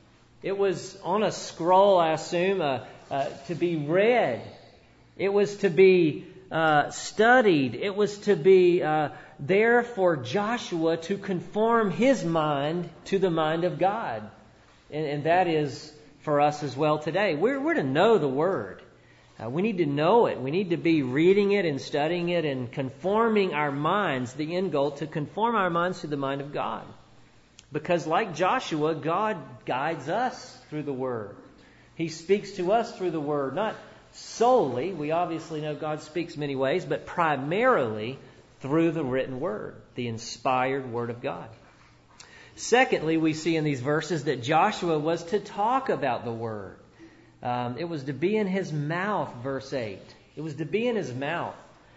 It was on a scroll, I assume, uh, uh, to be read. It was to be uh, studied. It was to be uh, there for Joshua to conform his mind to the mind of God. And, and that is for us as well today. We're, we're to know the Word. Uh, we need to know it. We need to be reading it and studying it and conforming our minds, the end goal, to conform our minds to the mind of God. Because like Joshua, God guides us through the Word. He speaks to us through the Word, not solely. We obviously know God speaks many ways, but primarily through the written Word, the inspired Word of God. Secondly, we see in these verses that Joshua was to talk about the Word. Um, it was to be in his mouth, verse eight. It was to be in his mouth.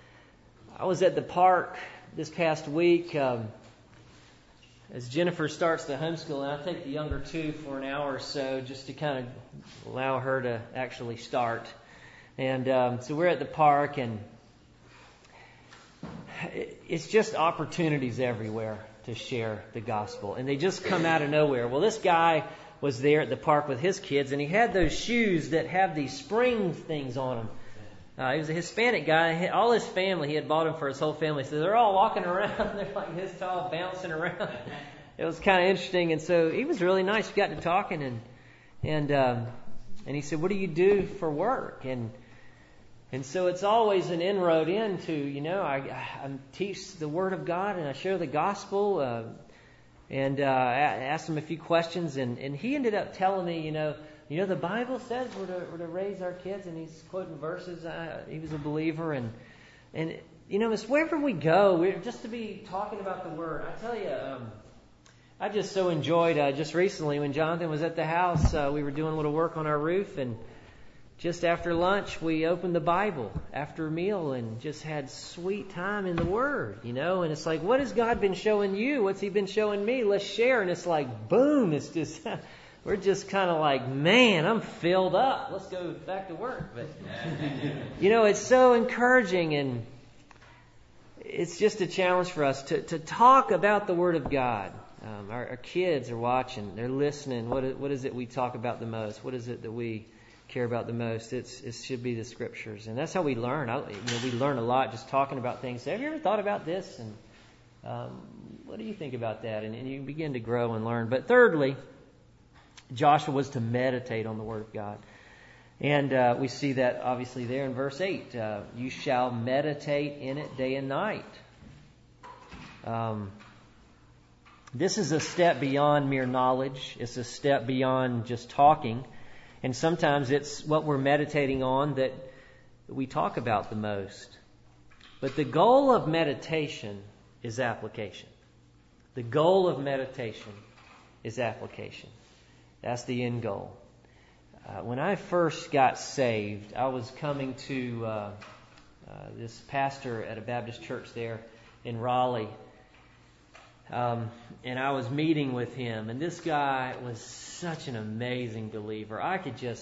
I was at the park this past week um, as Jennifer starts the homeschool, and I take the younger two for an hour or so just to kind of allow her to actually start. And um, so we're at the park, and it's just opportunities everywhere to share the gospel. And they just come out of nowhere. Well, this guy was there at the park with his kids, and he had those shoes that have these spring things on them. Uh, he was a Hispanic guy. All his family, he had bought them for his whole family. So they're all walking around. They're like this tall, bouncing around. It was kind of interesting. And so he was really nice. We got to talking, and and um, and he said, "What do you do for work?" And and so it's always an inroad into, you know, I, I teach the Word of God and I share the gospel. Uh, And uh, I asked him a few questions, and, and he ended up telling me, you know, you know, the Bible says we're to, we're to raise our kids, and he's quoting verses. Uh, he was a believer, and and you know, it's wherever we go, we're just to be talking about the Word. I tell you, um, I just so enjoyed uh, just recently when Jonathan was at the house. Uh, we were doing a little work on our roof, and just after lunch, we opened the Bible after a meal and just had sweet time in the Word, you know. And it's like, what has God been showing you? What's He been showing me? Let's share. And it's like, boom, it's just, we're just kind of like, man, I'm filled up. Let's go back to work. But, you know, it's so encouraging, and it's just a challenge for us to, to talk about the Word of God. Um, our, our kids are watching. They're listening. What is, what is it we talk about the most? What is it that we care about the most. It's it should be the Scriptures, and that's how we learn. I, you know, we learn a lot just talking about things. Have you ever thought about this? And um, what do you think about that? And, and you begin to grow and learn. But thirdly, Joshua was to meditate on the Word of God, and uh, we see that obviously there in verse eight. Uh, you shall meditate in it day and night. Um, this is a step beyond mere knowledge. It's a step beyond just talking. And sometimes it's what we're meditating on that we talk about the most. But the goal of meditation is application. The goal of meditation is application. That's the end goal. Uh, when I first got saved, I was coming to uh, uh, this pastor at a Baptist church there in Raleigh. Um, and I was meeting with him, and this guy was such an amazing believer. I could just,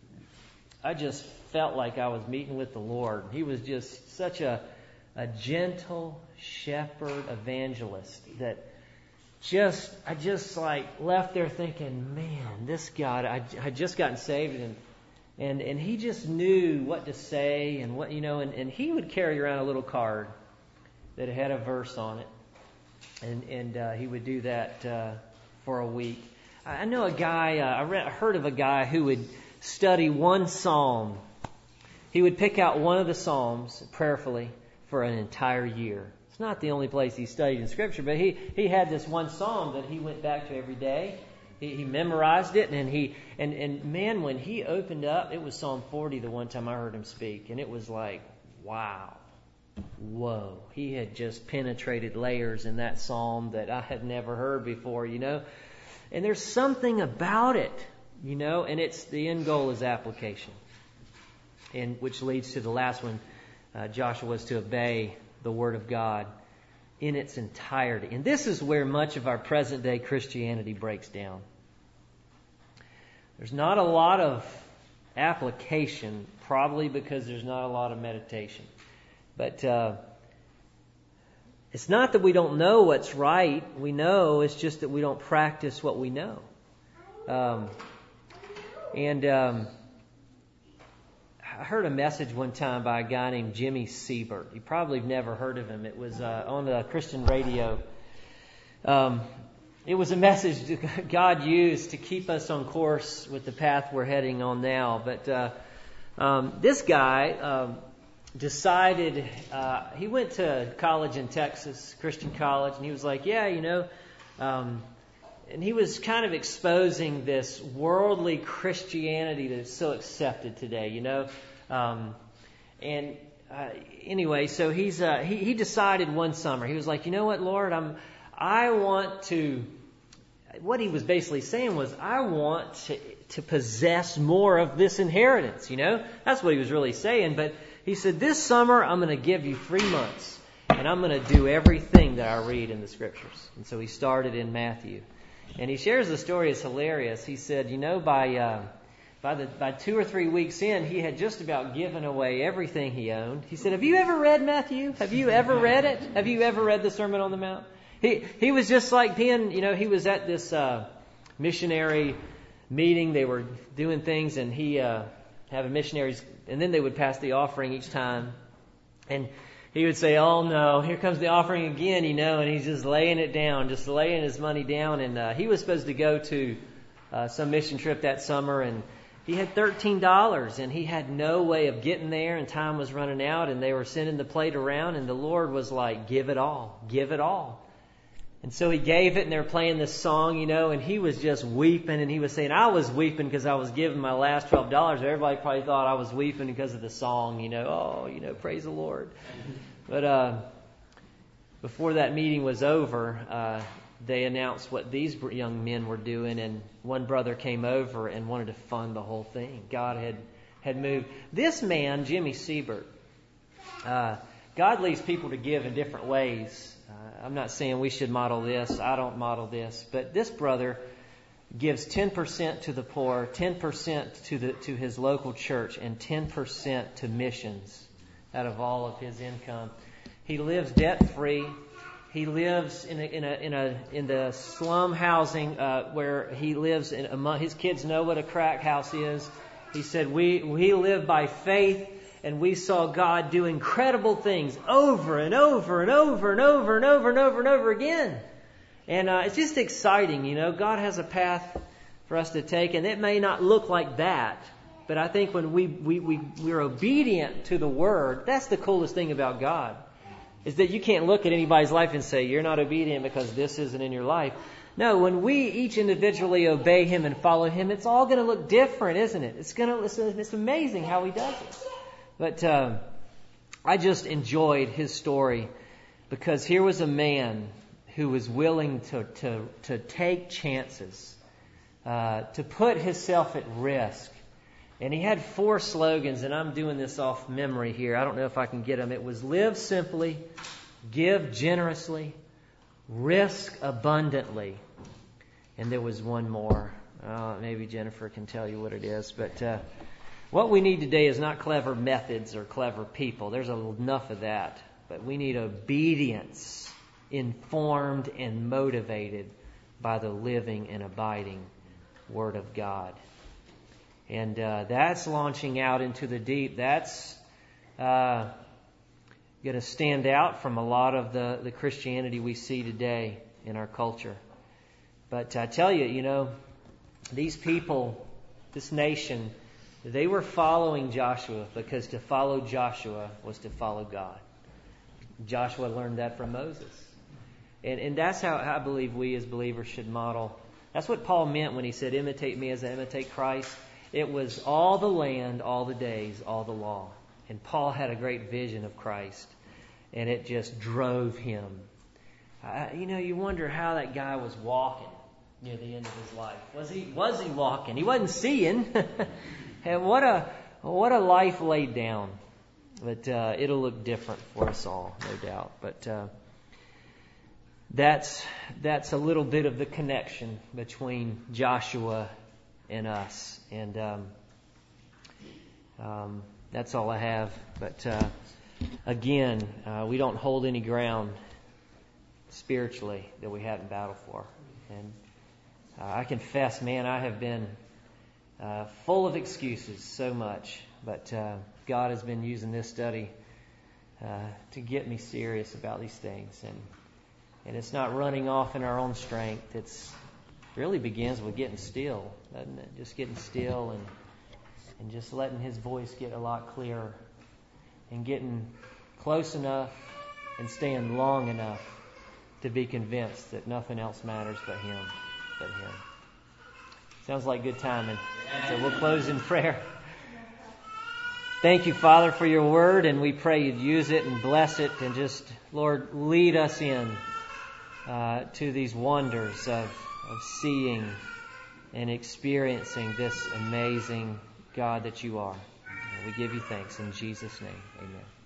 I just felt like I was meeting with the Lord. He was just such a, a gentle shepherd evangelist that just, I just like left there thinking, man, this guy, I had just gotten saved, and and and he just knew what to say and what, you know, and, and he would carry around a little card that had a verse on it. And and uh, he would do that uh, for a week. I know a guy, uh, I read, heard of a guy who would study one psalm. He would pick out one of the psalms prayerfully for an entire year. It's not the only place he studied in Scripture, but he, he had this one psalm that he went back to every day. He, he memorized it, and he and, and man, when he opened up, it was Psalm forty the one time I heard him speak, and it was like, wow. Whoa, he had just penetrated layers in that psalm that I had never heard before, you know. And there's something about it, you know, and it's the end goal is application. And which leads to the last one. Uh, Joshua was to obey the Word of God in its entirety. And this is where much of our present day Christianity breaks down. There's not a lot of application, probably because there's not a lot of meditation. But uh, it's not that we don't know what's right. We know. It's just that we don't practice what we know. Um, and um, I heard a message one time by a guy named Jimmy Siebert. You probably have never heard of him. It was uh, on the Christian radio. Um, it was a message that God used to keep us on course with the path we're heading on now. But uh, um, this guy... Um, decided, uh, he went to college in Texas, Christian college, and he was like, yeah, you know, um, and he was kind of exposing this worldly Christianity that's so accepted today, you know, um, and uh, anyway, so he's uh, he, he decided one summer, he was like, you know what, Lord, I'm, I want to, what he was basically saying was, I want to, to possess more of this inheritance, you know, that's what he was really saying, but he said, this summer I'm going to give you three months and I'm going to do everything that I read in the Scriptures. And so he started in Matthew. And he shares the story. It's hilarious. He said, you know, by uh, by the by two or three weeks in, he had just about given away everything he owned. He said, have you ever read Matthew? Have you ever read it? Have you ever read the Sermon on the Mount? He, he was just like being, you know, he was at this uh, missionary meeting. They were doing things and he... Uh, having missionaries, and then they would pass the offering each time. And he would say, oh no, here comes the offering again, you know, and he's just laying it down, just laying his money down. And uh, he was supposed to go to uh, some mission trip that summer, and he had thirteen dollars, and he had no way of getting there, and time was running out, and they were sending the plate around, and the Lord was like, give it all, give it all. And so he gave it, and they were playing this song, you know, and he was just weeping, and he was saying, I was weeping because I was giving my last twelve dollars. Everybody probably thought I was weeping because of the song, you know, oh, you know, praise the Lord. But uh, before that meeting was over, uh, they announced what these young men were doing, and one brother came over and wanted to fund the whole thing. God had, had moved. This man, Jimmy Siebert, uh, God leads people to give in different ways. Uh, I'm not saying we should model this. I don't model this. But this brother gives ten percent to the poor, ten percent to the to his local church, and ten percent to missions out of all of his income. He lives debt-free. He lives in a, in a in a in the slum housing uh, where he lives. In among, his kids know what a crack house is. He said, we, we live by faith, and we saw God do incredible things over and over and over and over and over and over and over again. And uh, it's just exciting, you know. God has a path for us to take, and it may not look like that. But I think when we, we, we, we're obedient to the Word, that's the coolest thing about God, is that you can't look at anybody's life and say, you're not obedient because this isn't in your life. No, when we each individually obey Him and follow Him, it's all going to look different, isn't it? It's going to. It's, it's amazing how He does it. But uh, I just enjoyed his story because here was a man who was willing to to, to take chances, uh, to put himself at risk. And he had four slogans, and I'm doing this off memory here. I don't know if I can get them. It was live simply, give generously, risk abundantly. And there was one more. Uh, maybe Jennifer can tell you what it is. But uh, what we need today is not clever methods or clever people. There's enough of that. But we need obedience, informed and motivated by the living and abiding Word of God. And uh, that's launching out into the deep. That's uh, going to stand out from a lot of the, the Christianity we see today in our culture. But I tell you, you know, these people, this nation, they were following Joshua because to follow Joshua was to follow God. Joshua learned that from Moses. And, and that's how I believe we as believers should model. That's what Paul meant when he said, imitate me as I imitate Christ. It was all the land, all the days, all the law. And Paul had a great vision of Christ. And it just drove him. Uh, you know, you wonder how that guy was walking near the end of his life. Was he was he walking? He wasn't seeing. And what a what a life laid down. But uh, it'll look different for us all, no doubt. But uh, that's that's a little bit of the connection between Joshua and us. And um, um, that's all I have. But uh, again, uh, we don't hold any ground spiritually that we haven't battled for. And uh, I confess, man, I have been uh, full of excuses so much. But uh, God has been using this study uh, to get me serious about these things. And and it's not running off in our own strength. It's really begins with getting still, doesn't it? Just getting still and and just letting His voice get a lot clearer and getting close enough and staying long enough to be convinced that nothing else matters but Him, but Him. Sounds like good timing. So we'll close in prayer. Thank you, Father, for your word, and we pray you'd use it and bless it and just, Lord, lead us in uh, to these wonders of of seeing and experiencing this amazing God that you are. And we give you thanks in Jesus' name. Amen.